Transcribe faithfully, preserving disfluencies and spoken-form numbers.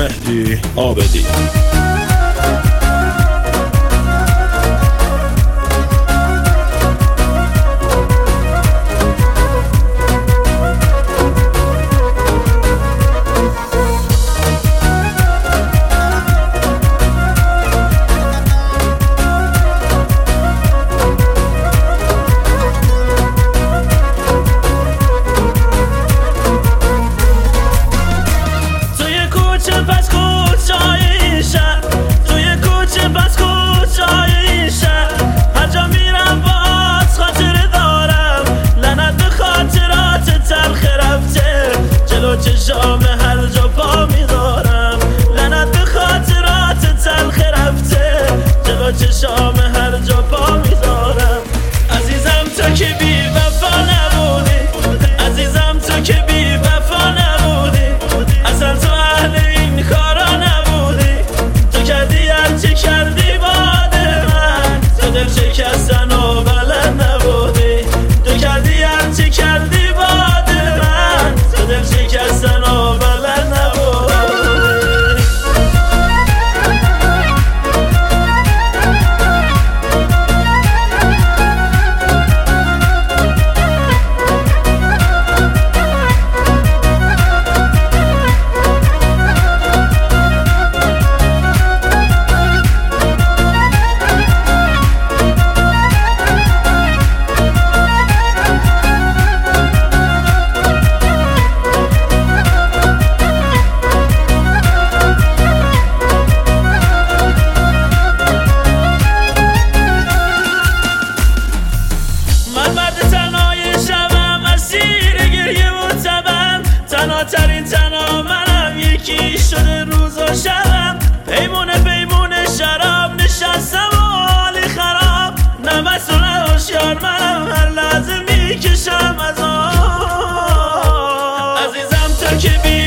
مهدی عابدی. چشام هر جا پا میذارم، لعنت به خاطرات تلخ رفته، جلو چشام هر جا پا میذارم. عزیزم تو که بی وفا نبودی، عزیزم تو که بی وفا نبودی، اصلا تو اهل این کارا نبودی. تو کردی هرچی کردی باد من، تو دل شکستن و بلد نبودی. تو کردی هرچی کردی باد من، تو دل شکستن و بلد نبودی. تنها تنها منم، یکی شده روز و شبم، پیمونه پیمونه شراب نشستم و حالی خراب. نه مسئول نه هوشیار منم، هر لحظه میکشم از آن. عزیزم تو که بی